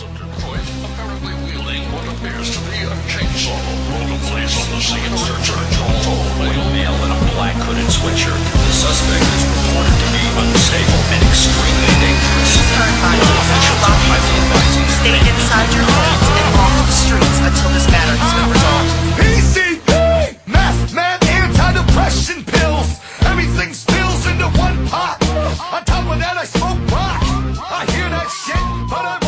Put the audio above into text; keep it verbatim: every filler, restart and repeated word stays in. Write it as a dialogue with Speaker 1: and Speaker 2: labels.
Speaker 1: of Detroit, apparently wielding what appears to be a chainsaw, rolled a place on the scene of search of a tall, pale male in a black hooded sweatshirt. The suspect is reported to be unstable and extremely dangerous. Officials are highly advising
Speaker 2: stay inside your homes and walk the streets until this matter has been resolved.
Speaker 3: P C P! Meth, man, anti-depression pills! Everything spills into one pot! On top of that, I smoke pot! I hear that shit, but I'm